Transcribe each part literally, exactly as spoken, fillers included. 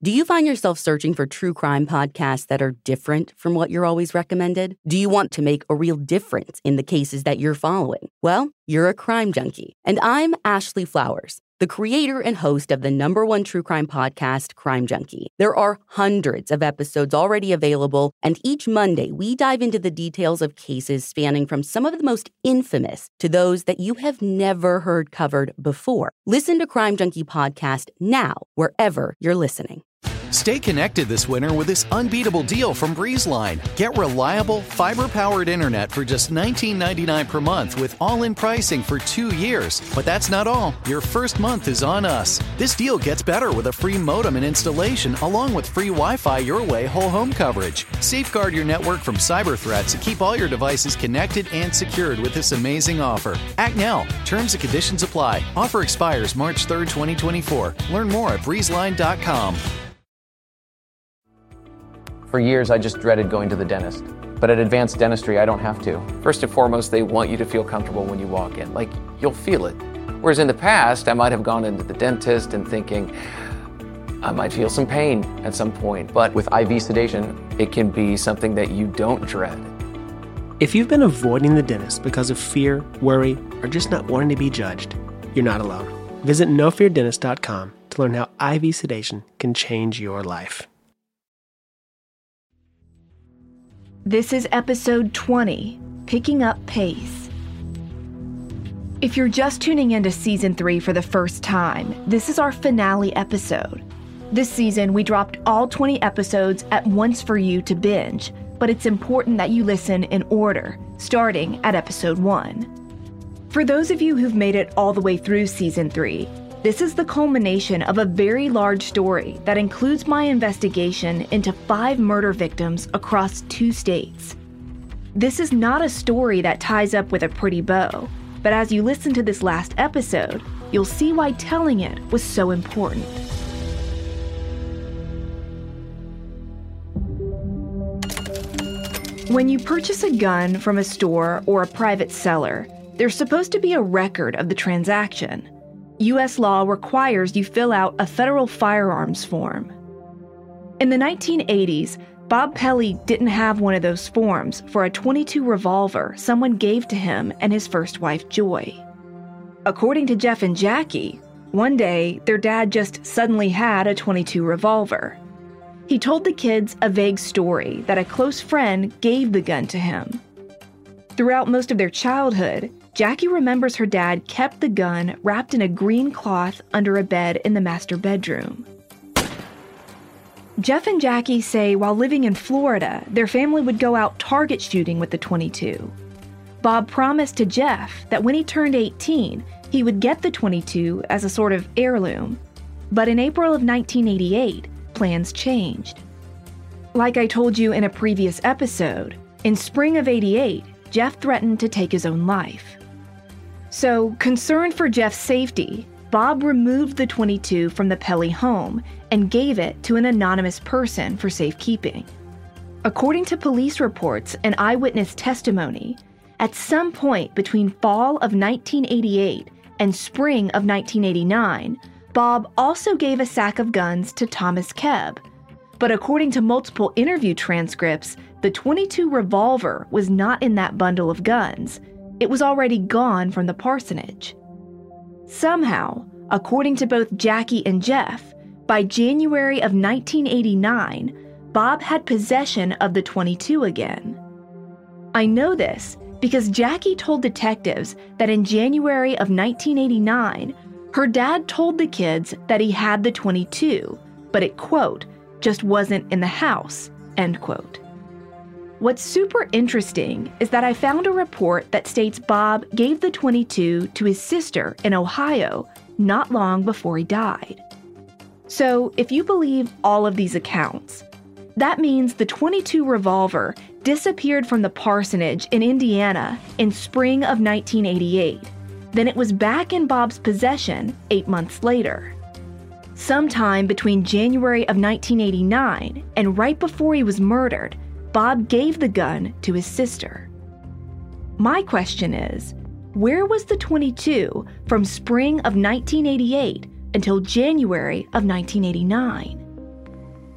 Do you find yourself searching for true crime podcasts that are different from what you're always recommended? Do you want to make a real difference in the cases that you're following? Well, you're a crime junkie. And I'm Ashley Flowers, the creator and host of the number one true crime podcast, Crime Junkie. There are hundreds of episodes already available, and each Monday we dive into the details of cases spanning from some of the most infamous to those that you have never heard covered before. Listen to Crime Junkie Podcast now, wherever you're listening. Stay connected this winter with this unbeatable deal from BreezeLine. Get reliable, fiber-powered internet for just nineteen ninety-nine dollars per month with all-in pricing for two years. But that's not all. Your first month is on us. This deal gets better with a free modem and installation, along with free Wi-Fi Your Way whole home coverage. Safeguard your network from cyber threats and keep all your devices connected and secured with this amazing offer. Act now. Terms and conditions apply. Offer expires March third, twenty twenty-four. Learn more at breeze line dot com. For years, I just dreaded going to the dentist. But at Advanced Dentistry, I don't have to. First and foremost, they want you to feel comfortable when you walk in. Like, you'll feel it. Whereas in the past, I might have gone into the dentist and thinking, I might feel some pain at some point. But with I V sedation, it can be something that you don't dread. If you've been avoiding the dentist because of fear, worry, or just not wanting to be judged, you're not alone. Visit no fear dentist dot com to learn how I V sedation can change your life. This is episode twenty, Picking Up Pace. If you're just tuning into season three for the first time, this is our finale episode. This season, we dropped all twenty episodes at once for you to binge, but it's important that you listen in order, starting at episode one. For those of you who've made it all the way through season three, this is the culmination of a very large story that includes my investigation into five murder victims across two states. This is not a story that ties up with a pretty bow, but as you listen to this last episode, you'll see why telling it was so important. When you purchase a gun from a store or a private seller, there's supposed to be a record of the transaction. U S law requires you fill out a federal firearms form. In the nineteen eighties, Bob Pelley didn't have one of those forms for a twenty-two revolver someone gave to him and his first wife, Joy. According to Jeff and Jackie, one day their dad just suddenly had a twenty-two revolver. He told the kids a vague story that a close friend gave the gun to him. Throughout most of their childhood, Jackie remembers her dad kept the gun wrapped in a green cloth under a bed in the master bedroom. Jeff and Jackie say while living in Florida, their family would go out target shooting with the twenty-two. Bob promised to Jeff that when he turned eighteen, he would get the twenty-two as a sort of heirloom. But in April of nineteen eighty-eight, plans changed. Like I told you in a previous episode, in spring of eighty-eight, Jeff threatened to take his own life. So, concerned for Jeff's safety, Bob removed the twenty-two from the Pelley home and gave it to an anonymous person for safekeeping. According to police reports and eyewitness testimony, at some point between fall of nineteen eighty-eight and spring of nineteen eighty-nine, Bob also gave a sack of guns to Thomas Kebb. But according to multiple interview transcripts, the twenty-two revolver was not in that bundle of guns. It was already gone from the parsonage. Somehow, according to both Jackie and Jeff, by January of nineteen eighty-nine, Bob had possession of the twenty-two again. I know this because Jackie told detectives that in January of nineteen eighty-nine, her dad told the kids that he had the twenty-two, but it, quote, just wasn't in the house, end quote. What's super interesting is that I found a report that states Bob gave the twenty-two to his sister in Ohio not long before he died. So if you believe all of these accounts, that means the twenty-two revolver disappeared from the parsonage in Indiana in spring of nineteen eighty-eight. Then it was back in Bob's possession eight months later. Sometime between January of nineteen eighty-nine and right before he was murdered, Bob gave the gun to his sister. My question is, where was the twenty-two from spring of nineteen eighty-eight until January of nineteen eighty-nine?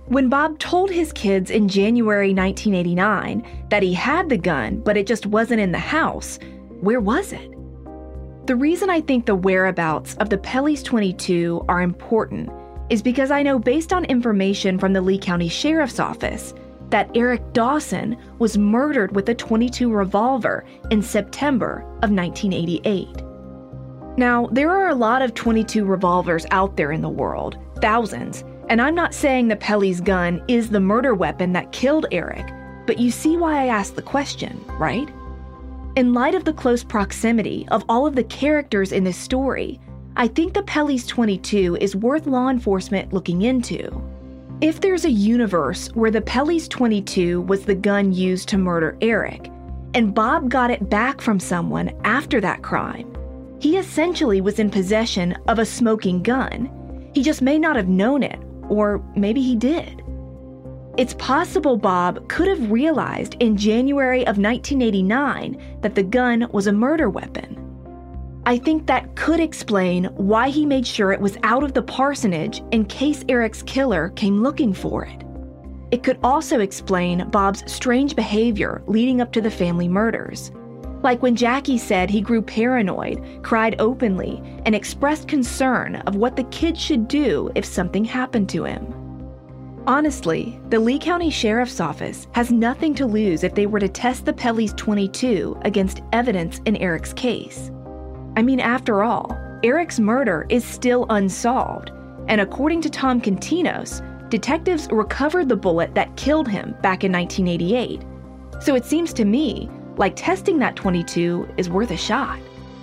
When Bob told his kids in January nineteen eighty-nine that he had the gun, but it just wasn't in the house, where was it? The reason I think the whereabouts of the Pelley's twenty-two are important is because I know, based on information from the Lee County Sheriff's Office, that Eric Dawson was murdered with a twenty-two revolver in September of nineteen eighty-eight. Now, there are a lot of twenty-two revolvers out there in the world, thousands, and I'm not saying the Pelley's gun is the murder weapon that killed Eric, but you see why I asked the question, right? In light of the close proximity of all of the characters in this story, I think the Pelley's twenty-two is worth law enforcement looking into. If there's a universe where the Pelley's twenty-two was the gun used to murder Eric, and Bob got it back from someone after that crime, he essentially was in possession of a smoking gun. He just may not have known it, or maybe he did. It's possible Bob could have realized in January of nineteen eighty-nine that the gun was a murder weapon. I think that could explain why he made sure it was out of the parsonage in case Eric's killer came looking for it. It could also explain Bob's strange behavior leading up to the family murders. Like when Jackie said he grew paranoid, cried openly, and expressed concern of what the kid should do if something happened to him. Honestly, the Lee County Sheriff's Office has nothing to lose if they were to test the Pelley's twenty-two against evidence in Eric's case. I mean, after all, Eric's murder is still unsolved, and according to Tom Continos, detectives recovered the bullet that killed him back in nineteen eighty-eight. So it seems to me like testing that twenty-two is worth a shot.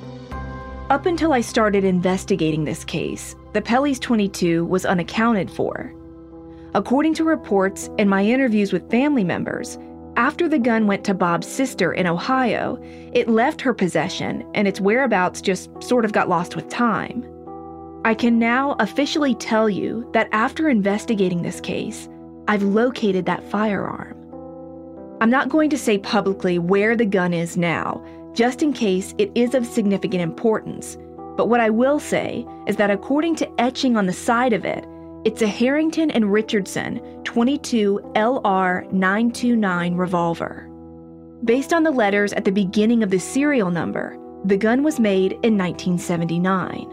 Up until I started investigating this case, the Pelley's twenty-two was unaccounted for. According to reports and my interviews with family members, after the gun went to Bob's sister in Ohio, it left her possession and its whereabouts just sort of got lost with time. I can now officially tell you that after investigating this case, I've located that firearm. I'm not going to say publicly where the gun is now, just in case it is of significant importance, but what I will say is that according to etching on the side of it, it's a Harrington and Richardson twenty-two L R nine two nine revolver. Based on the letters at the beginning of the serial number, the gun was made in nineteen seventy-nine.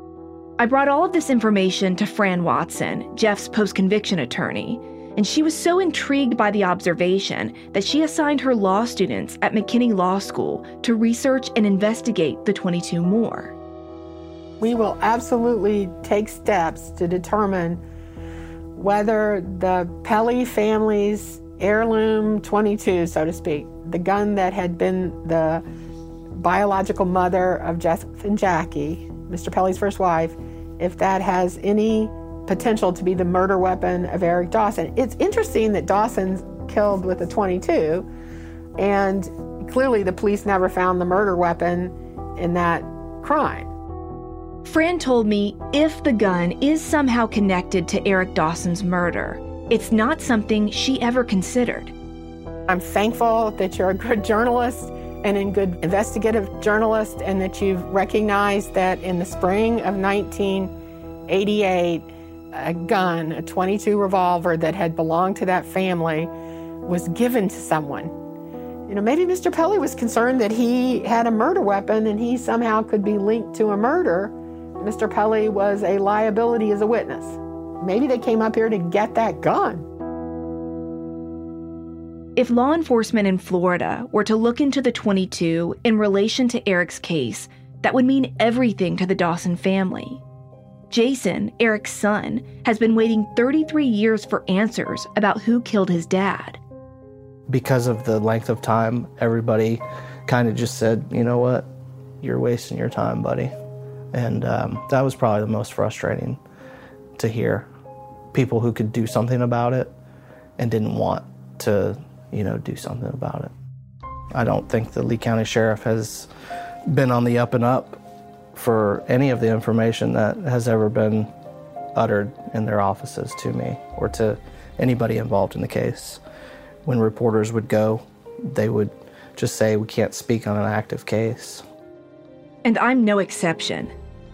I brought all of this information to Fran Watson, Jeff's post-conviction attorney, and she was so intrigued by the observation that she assigned her law students at McKinney Law School to research and investigate the twenty-two more. We will absolutely take steps to determine whether the Pelley family's heirloom twenty-two, so to speak, the gun that had been the biological mother of Jeff and Jackie, Mister Pelley's first wife, if that has any potential to be the murder weapon of Eric Dawson. It's interesting that Dawson's killed with a twenty-two, and clearly the police never found the murder weapon in that crime. Fran told me if the gun is somehow connected to Eric Dawson's murder, it's not something she ever considered. I'm thankful that you're a good journalist and a good investigative journalist, and that you've recognized that in the spring of nineteen eighty-eight, a gun, a twenty-two revolver that had belonged to that family, was given to someone. You know, maybe Mister Pelley was concerned that he had a murder weapon and he somehow could be linked to a murder. Mister Pelley was a liability as a witness. Maybe they came up here to get that gun. If law enforcement in Florida were to look into the twenty-two in relation to Eric's case, that would mean everything to the Dawson family. Jason, Eric's son, has been waiting thirty-three years for answers about who killed his dad. Because of the length of time, everybody kind of just said, you know what, you're wasting your time, buddy. And um, that was probably the most frustrating to hear. People who could do something about it and didn't want to, you know, do something about it. I don't think the Lee County Sheriff has been on the up and up for any of the information that has ever been uttered in their offices to me or to anybody involved in the case. When reporters would go, they would just say, we can't speak on an active case. And I'm no exception.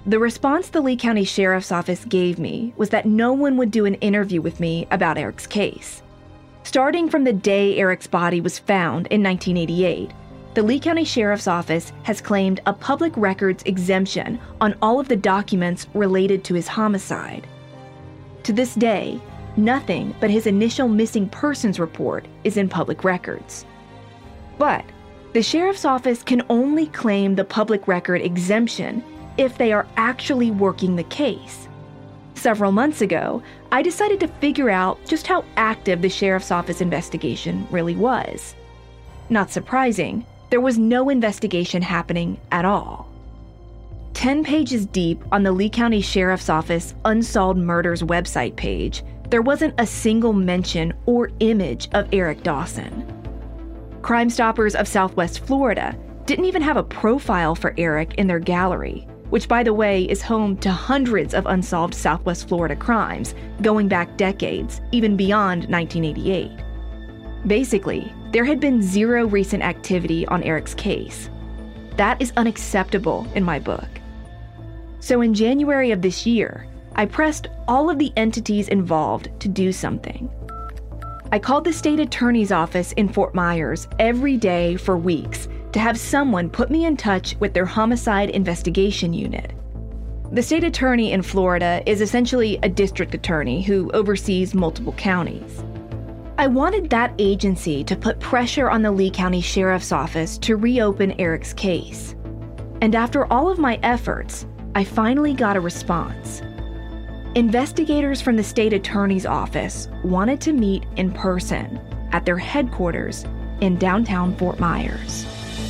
The response the Lee County Sheriff's Office gave me was that no one would do an interview with me about Eric's case. Starting from the day Eric's body was found in nineteen eighty-eight, the Lee County Sheriff's Office has claimed a public records exemption on all of the documents related to his homicide. To this day, nothing but his initial missing persons report is in public records. But the Sheriff's Office can only claim the public record exemption if they are actually working the case. Several months ago, I decided to figure out just how active the Sheriff's Office investigation really was. Not surprising, there was no investigation happening at all. Ten pages deep on the Lee County Sheriff's Office Unsolved Murders website page, there wasn't a single mention or image of Eric Dawson. Crime Stoppers of Southwest Florida didn't even have a profile for Eric in their gallery, which, by the way, is home to hundreds of unsolved Southwest Florida crimes, going back decades, even beyond nineteen eighty-eight. Basically, there had been zero recent activity on Eric's case. That is unacceptable in my book. So in January of this year, I pressed all of the entities involved to do something. I called the state attorney's office in Fort Myers every day for weeks to have someone put me in touch with their homicide investigation unit. The state attorney in Florida is essentially a district attorney who oversees multiple counties. I wanted that agency to put pressure on the Lee County Sheriff's Office to reopen Eric's case. And after all of my efforts, I finally got a response. Investigators from the state attorney's office wanted to meet in person at their headquarters in downtown Fort Myers.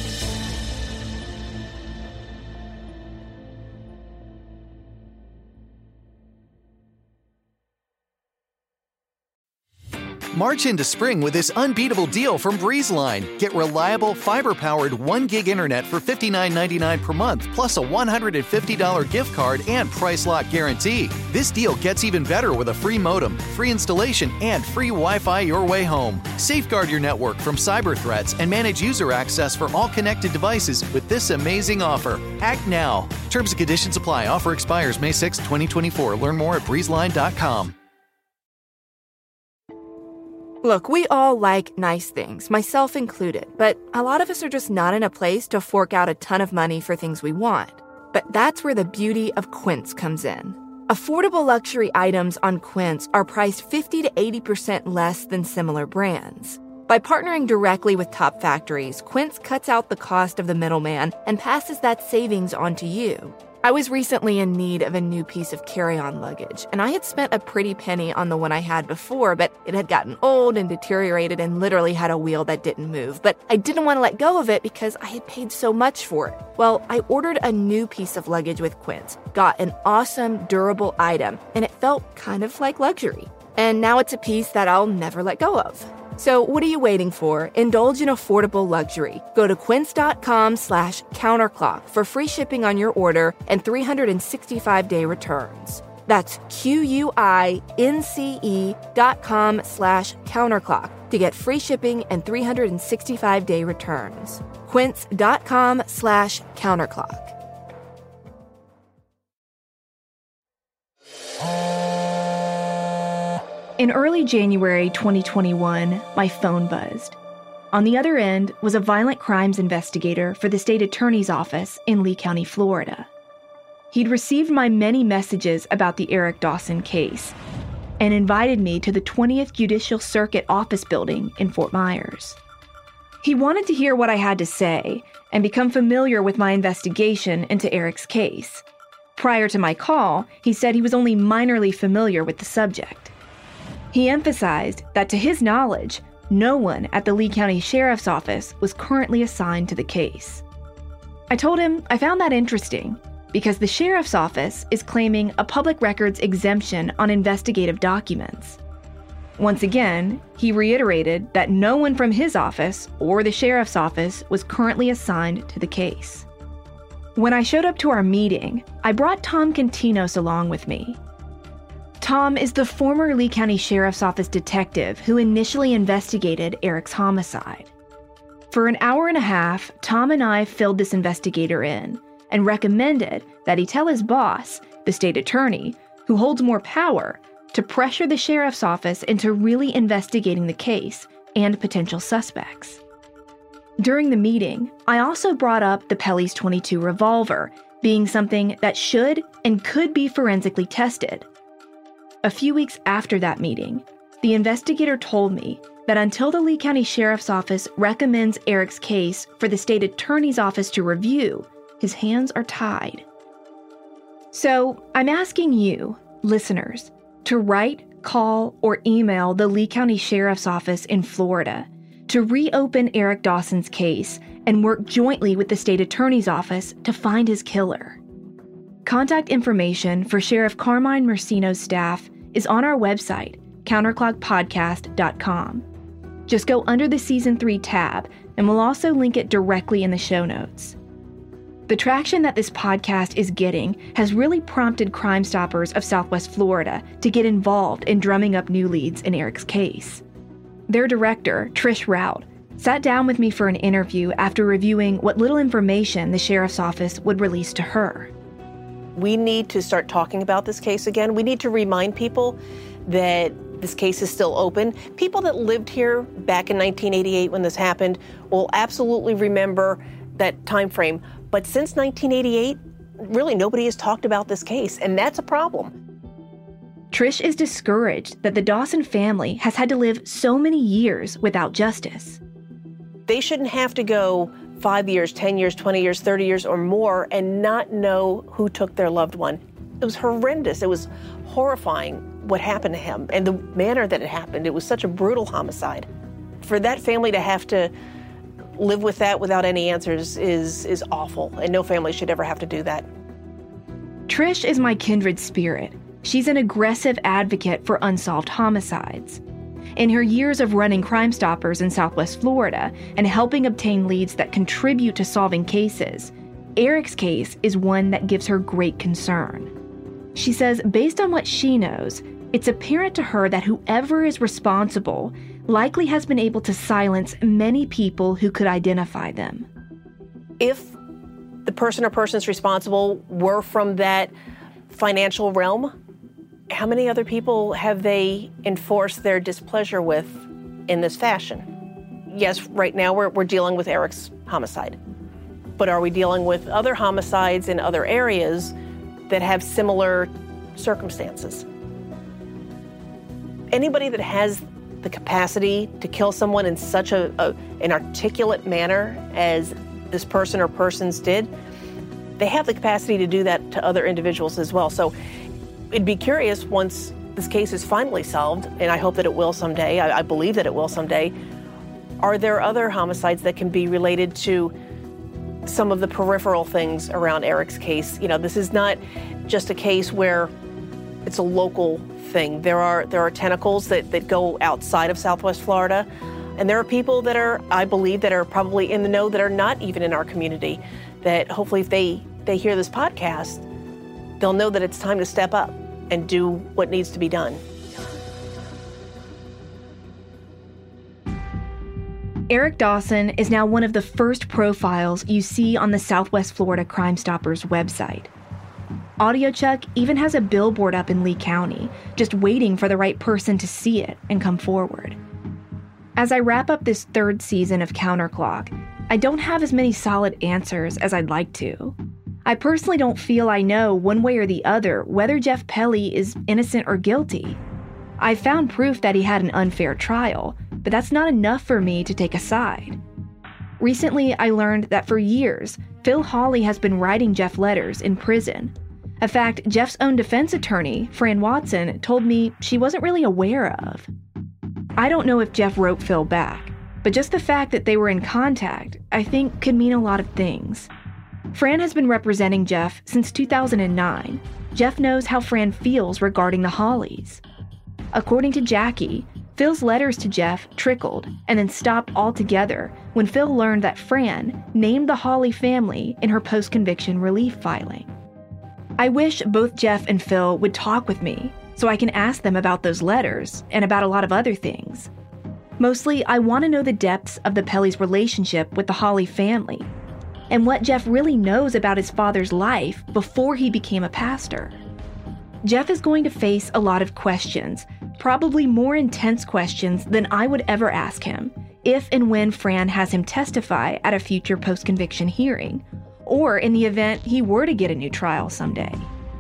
March into spring with this unbeatable deal from BreezeLine. Get reliable, fiber-powered one gig internet for fifty-nine ninety-nine per month, plus a one hundred fifty dollars gift card and price lock guarantee. This deal gets even better with a free modem, free installation, and free Wi-Fi your way home. Safeguard your network from cyber threats and manage user access for all connected devices with this amazing offer. Act now. Terms and conditions apply. Offer expires May sixth, twenty twenty-four. Learn more at breeze line dot com. Look, we all like nice things, myself included, but a lot of us are just not in a place to fork out a ton of money for things we want. But that's where the beauty of Quince comes in. Affordable luxury items on Quince are priced fifty to eighty percent less than similar brands. By partnering directly with top factories, Quince cuts out the cost of the middleman and passes that savings on to you. I was recently in need of a new piece of carry-on luggage, and I had spent a pretty penny on the one I had before, but it had gotten old and deteriorated and literally had a wheel that didn't move. But I didn't want to let go of it because I had paid so much for it. Well, I ordered a new piece of luggage with Quince, got an awesome, durable item, and it felt kind of like luxury. And now it's a piece that I'll never let go of. So what are you waiting for? Indulge in affordable luxury. Go to quince.com slash counterclock for free shipping on your order and three hundred sixty-five day returns. That's Q-U-I-N-C-E dot com slash counterclock to get free shipping and three hundred sixty-five day returns. Quince.com slash counterclock. In early January twenty twenty-one, my phone buzzed. On the other end was a violent crimes investigator for the state attorney's office in Lee County, Florida. He'd received my many messages about the Eric Dawson case and invited me to the twentieth Judicial Circuit office building in Fort Myers. He wanted to hear what I had to say and become familiar with my investigation into Eric's case. Prior to my call, he said he was only minorly familiar with the subject. He emphasized that to his knowledge, no one at the Lee County Sheriff's Office was currently assigned to the case. I told him I found that interesting because the Sheriff's Office is claiming a public records exemption on investigative documents. Once again, he reiterated that no one from his office or the Sheriff's Office was currently assigned to the case. When I showed up to our meeting, I brought Tom Continos along with me. Tom is the former Lee County Sheriff's Office detective who initially investigated Eric's homicide. For an hour and a half, Tom and I filled this investigator in, and recommended that he tell his boss, the state attorney, who holds more power, to pressure the sheriff's office into really investigating the case and potential suspects. During the meeting, I also brought up the Pelley's twenty-two revolver being something that should and could be forensically tested. A few weeks after that meeting, the investigator told me that until the Lee County Sheriff's Office recommends Eric's case for the state attorney's office to review, his hands are tied. So I'm asking you, listeners, to write, call, or email the Lee County Sheriff's Office in Florida to reopen Eric Dawson's case and work jointly with the state attorney's office to find his killer. Contact information for Sheriff Carmine Mercino's staff is on our website, counterclock podcast dot com. Just go under the Season three tab, and we'll also link it directly in the show notes. The traction that this podcast is getting has really prompted Crime Stoppers of Southwest Florida to get involved in drumming up new leads in Eric's case. Their director, Trish Rout, sat down with me for an interview after reviewing what little information the sheriff's office would release to her. We need to start talking about this case again. We need to remind people that this case is still open. People that lived here back in nineteen eighty-eight when this happened will absolutely remember that time frame. But since nineteen eighty-eight, really nobody has talked about this case, and that's a problem. Trish is discouraged that the Dawson family has had to live so many years without justice. They shouldn't have to go five years, ten years, twenty years, thirty years or more and not know who took their loved one. It was horrendous. It was horrifying what happened to him and the manner that it happened. It was such a brutal homicide. For that family to have to live with that without any answers is, is awful, and no family should ever have to do that. Trish is my kindred spirit. She's an aggressive advocate for unsolved homicides. In her years of running Crime Stoppers in Southwest Florida and helping obtain leads that contribute to solving cases, Eric's case is one that gives her great concern. She says, based on what she knows, it's apparent to her that whoever is responsible likely has been able to silence many people who could identify them. If the person or persons responsible were from that financial realm, how many other people have they enforced their displeasure with in this fashion? Yes, right now we're, we're dealing with Eric's homicide. But are we dealing with other homicides in other areas that have similar circumstances? Anybody that has the capacity to kill someone in such a, a an articulate manner as this person or persons did, they have the capacity to do that to other individuals as well. So it'd be curious once this case is finally solved, and I hope that it will someday, I, I believe that it will someday, are there other homicides that can be related to some of the peripheral things around Eric's case? You know, this is not just a case where it's a local thing. There are there are tentacles that, that go outside of Southwest Florida, and there are people that are, I believe, that are probably in the know that are not even in our community, that hopefully if they, they hear this podcast, they'll know that it's time to step up and do what needs to be done. Eric Dawson is now one of the first profiles you see on the Southwest Florida Crime Stoppers website. AudioChuck even has a billboard up in Lee County, just waiting for the right person to see it and come forward. As I wrap up this third season of Counterclock, I don't have as many solid answers as I'd like to. I personally don't feel I know one way or the other whether Jeff Pelley is innocent or guilty. I've found proof that he had an unfair trial, but that's not enough for me to take a side. Recently, I learned that for years, Phil Hawley has been writing Jeff letters in prison. A fact Jeff's own defense attorney, Fran Watson, told me she wasn't really aware of. I don't know if Jeff wrote Phil back, but just the fact that they were in contact, I think, could mean a lot of things. Fran has been representing Jeff since two thousand nine. Jeff knows how Fran feels regarding the Hawleys. According to Jackie, Phil's letters to Jeff trickled and then stopped altogether when Phil learned that Fran named the Hawley family in her post-conviction relief filing. I wish both Jeff and Phil would talk with me so I can ask them about those letters and about a lot of other things. Mostly, I want to know the depths of the Pelley's relationship with the Hawley family. and what Jeff really knows about his father's life before he became a pastor. Jeff is going to face a lot of questions, probably more intense questions than I would ever ask him, if and when Fran has him testify at a future post-conviction hearing, or in the event he were to get a new trial someday.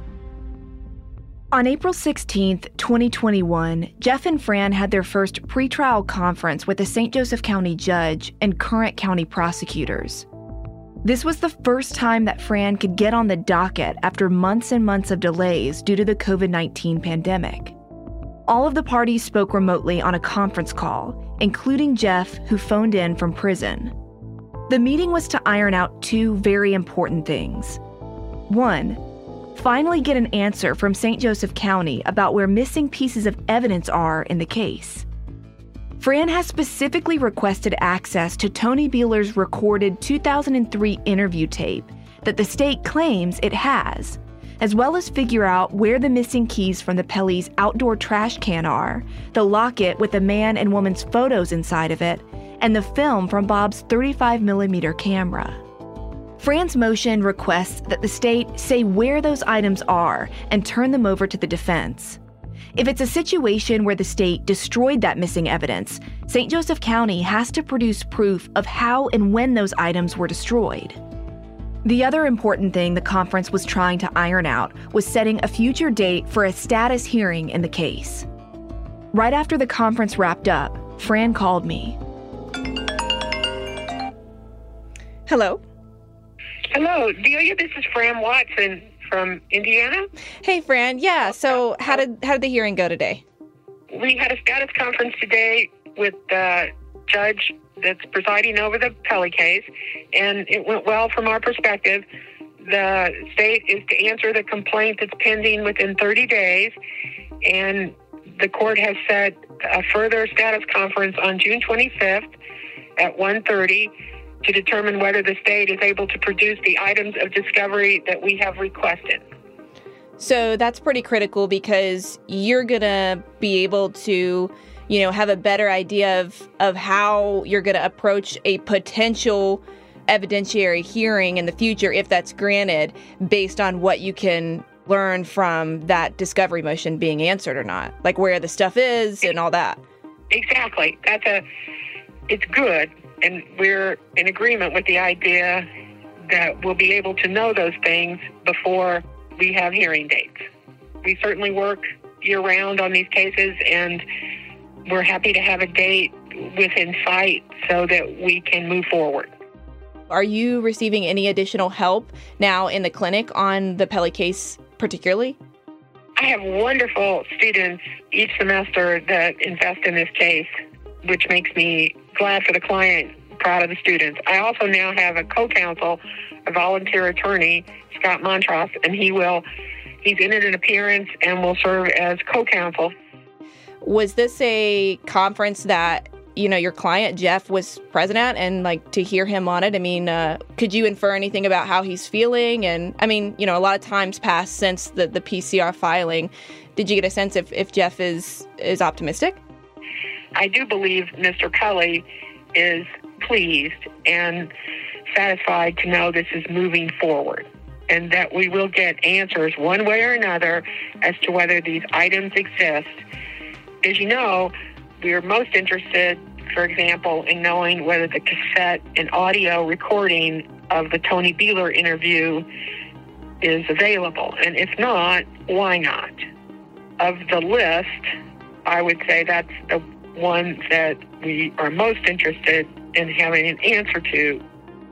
On April sixteenth, twenty twenty-one, Jeff and Fran had their first pretrial conference with a Saint Joseph County judge and current county prosecutors. This was the first time that Fran could get on the docket after months and months of delays due to the covid nineteen pandemic. All of the parties spoke remotely on a conference call, including Jeff, who phoned in from prison. The meeting was to iron out two very important things. One, finally get an answer from Saint Joseph County about where missing pieces of evidence are in the case. Fran has specifically requested access to Tony Beeler's recorded two thousand three interview tape that the state claims it has, as well as figure out where the missing keys from the Pelly's outdoor trash can are, the locket with the man and woman's photos inside of it, and the film from Bob's thirty-five millimeter camera. Fran's motion requests that the state say where those items are and turn them over to the defense. If it's a situation where the state destroyed that missing evidence, Saint Joseph County has to produce proof of how and when those items were destroyed. The other important thing the conference was trying to iron out was setting a future date for a status hearing in the case. Right after the conference wrapped up, Fran called me. Hello? Hello, Delia, this is Fran Watson from Indiana. Hey, Fran. Yeah, so how did how did the hearing go today? We had a status conference today with the judge that's presiding over the Pelly case, and it went well from our perspective. The state is to answer the complaint that's pending within thirty days, and the court has set a further status conference on June twenty-fifth at one thirty to determine whether the state is able to produce the items of discovery that we have requested. So that's pretty critical because you're going to be able to, you know, have a better idea of, of how you're going to approach a potential evidentiary hearing in the future, if that's granted, based on what you can learn from that discovery motion being answered or not, like where the stuff is and all that. Exactly. That's a, it's good. And we're in agreement with the idea that we'll be able to know those things before we have hearing dates. We certainly work year-round on these cases, and we're happy to have a date within sight so that we can move forward. Are you receiving any additional help now in the clinic on the Pelly case particularly? I have wonderful students each semester that invest in this case, which makes me glad for the client, proud of the students. I also now have a co-counsel, a volunteer attorney, Scott Montross, and he will, he's in an appearance and will serve as co-counsel. Was this a conference that, you know, your client, Jeff, was present at, and like to hear him on it? I mean, uh, could you infer anything about how he's feeling? And I mean, you know, a lot of times passed since the, the P C R filing. Did you get a sense if, if Jeff is, is optimistic? I do believe Mister Pelly is pleased and satisfied to know this is moving forward and that we will get answers one way or another as to whether these items exist. As you know, we are most interested, for example, in knowing whether the cassette and audio recording of the Tony Beeler interview is available. And if not, why not? Of the list, I would say that's the one that we are most interested in having an answer to.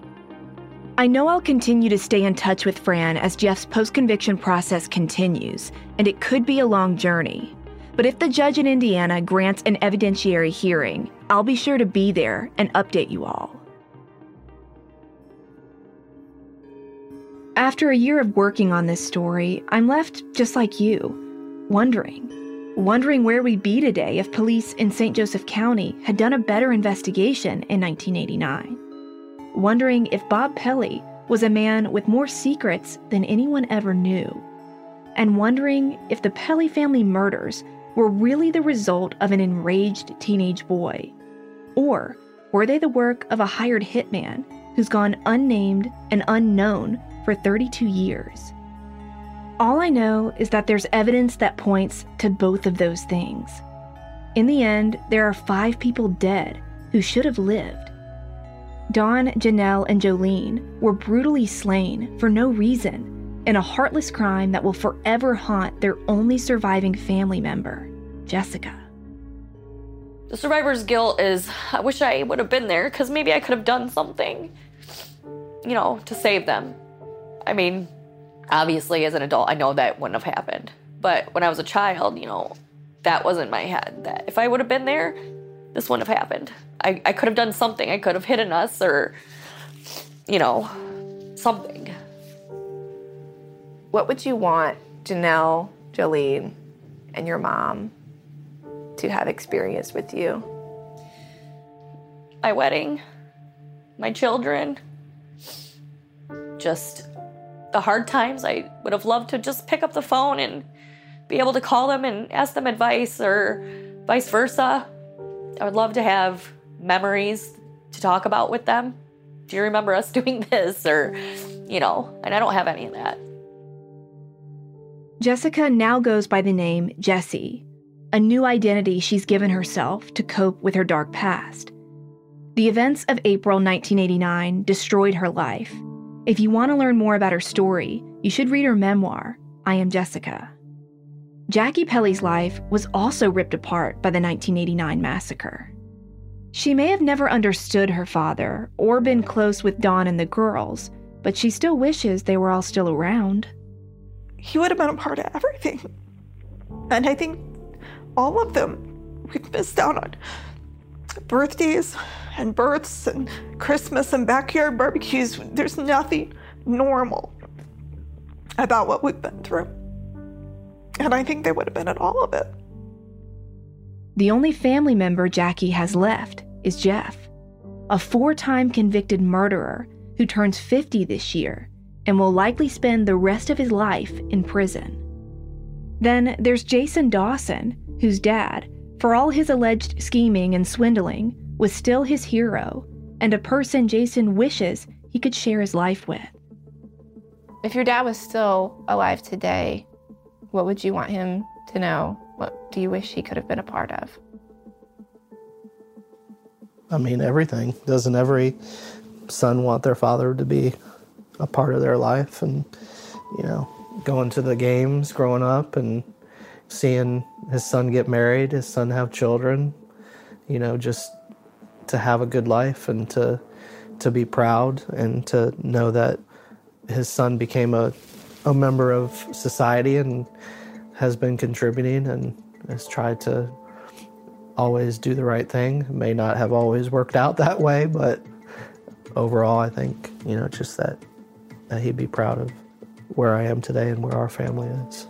I know I'll continue to stay in touch with Fran as Jeff's post-conviction process continues, and it could be a long journey. But if the judge in Indiana grants an evidentiary hearing, I'll be sure to be there and update you all. After a year of working on this story, I'm left just like you, wondering. Wondering where we'd be today if police in Saint Joseph County had done a better investigation in nineteen eighty-nine. Wondering if Bob Pelly was a man with more secrets than anyone ever knew. And wondering if the Pelly family murders were really the result of an enraged teenage boy. Or were they the work of a hired hitman who's gone unnamed and unknown for thirty-two years. All I know is that there's evidence that points to both of those things. In the end, there are five people dead who should have lived. Dawn, Janelle, and Jolene were brutally slain for no reason in a heartless crime that will forever haunt their only surviving family member, Jessica. The survivor's guilt is, I wish I would have been there because maybe I could have done something, you know, to save them. I mean, obviously as an adult, I know that wouldn't have happened. But when I was a child, you know, that was in my head. That if I would have been there, this wouldn't have happened. I, I could have done something. I could have hidden us or, you know, something. What would you want Janelle, Jolene, and your mom to have experienced with you? My wedding, my children, just the hard times. I would have loved to just pick up the phone and be able to call them and ask them advice or vice versa. I would love to have memories to talk about with them. Do you remember us doing this? Or, you know, and I don't have any of that. Jessica now goes by the name Jessie, a new identity she's given herself to cope with her dark past. The events of April nineteen eighty-nine destroyed her life. If you want to learn more about her story, you should read her memoir, I Am Jessica. Jackie Pelly's life was also ripped apart by the nineteen eighty-nine massacre. She may have never understood her father or been close with Dawn and the girls, but she still wishes they were all still around. He would have been a part of everything. And I think all of them, we've missed out on birthdays and births and Christmas and backyard barbecues. There's nothing normal about what we've been through. And I think they would have been at all of it. The only family member Jackie has left is Jeff, a four-time convicted murderer who turns fifty this year and will likely spend the rest of his life in prison. Then there's Jason Dawson, whose dad, for all his alleged scheming and swindling, was still his hero and a person Jason wishes he could share his life with. If your dad was still alive today, what would you want him to know? What do you wish he could have been a part of? I mean, everything. Doesn't every son want their father to be a part of their life? And, you know, going to the games growing up and seeing his son get married, his son have children, you know, just to have a good life and to to be proud and to know that his son became a, a member of society and has been contributing and has tried to always do the right thing. It may not have always worked out that way, but overall, I think, you know, just that, that he'd be proud of where I am today and where our family is.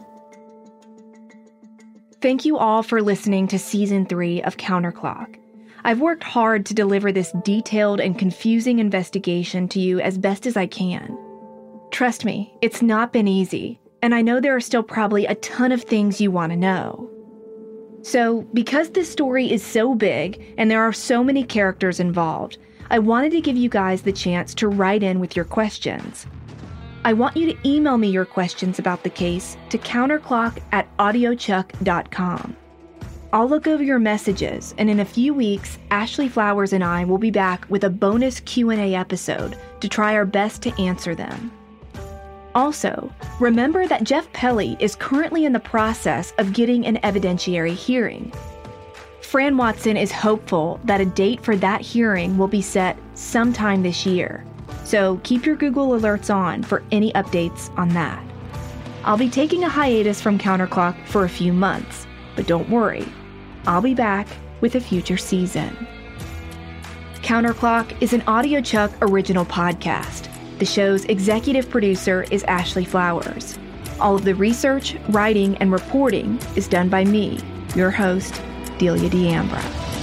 Thank you all for listening to Season three of Counterclock. I've worked hard to deliver this detailed and confusing investigation to you as best as I can. Trust me, it's not been easy, and I know there are still probably a ton of things you want to know. So, because this story is so big and there are so many characters involved, I wanted to give you guys the chance to write in with your questions. I want you to email me your questions about the case to counterclock at audiochuck dot com. I'll look over your messages, and in a few weeks, Ashley Flowers and I will be back with a bonus Q and A episode to try our best to answer them. Also, remember that Jeff Pelly is currently in the process of getting an evidentiary hearing. Fran Watson is hopeful that a date for that hearing will be set sometime this year, so keep your Google alerts on for any updates on that. I'll be taking a hiatus from Counterclock for a few months, but don't worry, I'll be back with a future season. Counterclock is an AudioChuck original podcast. The show's executive producer is Ashley Flowers. All of the research, writing, and reporting is done by me, your host, Delia D'Ambra.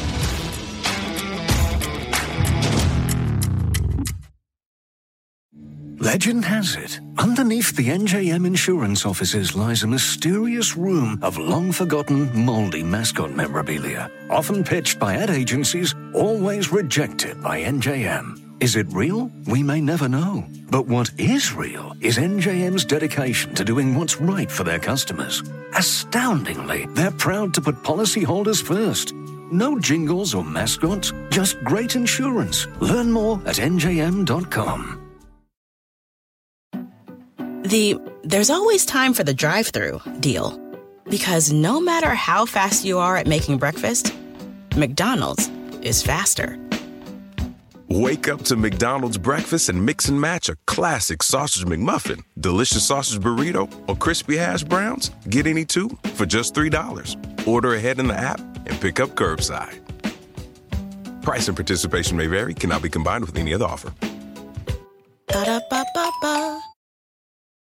Legend has it, underneath the N J M insurance offices lies a mysterious room of long-forgotten, moldy mascot memorabilia, often pitched by ad agencies, always rejected by N J M. Is it real? We may never know. But what is real is N J M's dedication to doing what's right for their customers. Astoundingly, they're proud to put policyholders first. No jingles or mascots, just great insurance. Learn more at N J M dot com. The "there's always time for the drive-thru" deal. Because no matter how fast you are at making breakfast, McDonald's is faster. Wake up to McDonald's breakfast and mix and match a classic sausage McMuffin, delicious sausage burrito, or crispy hash browns. Get any two for just three dollars. Order ahead in the app and pick up curbside. Price and participation may vary, cannot be combined with any other offer.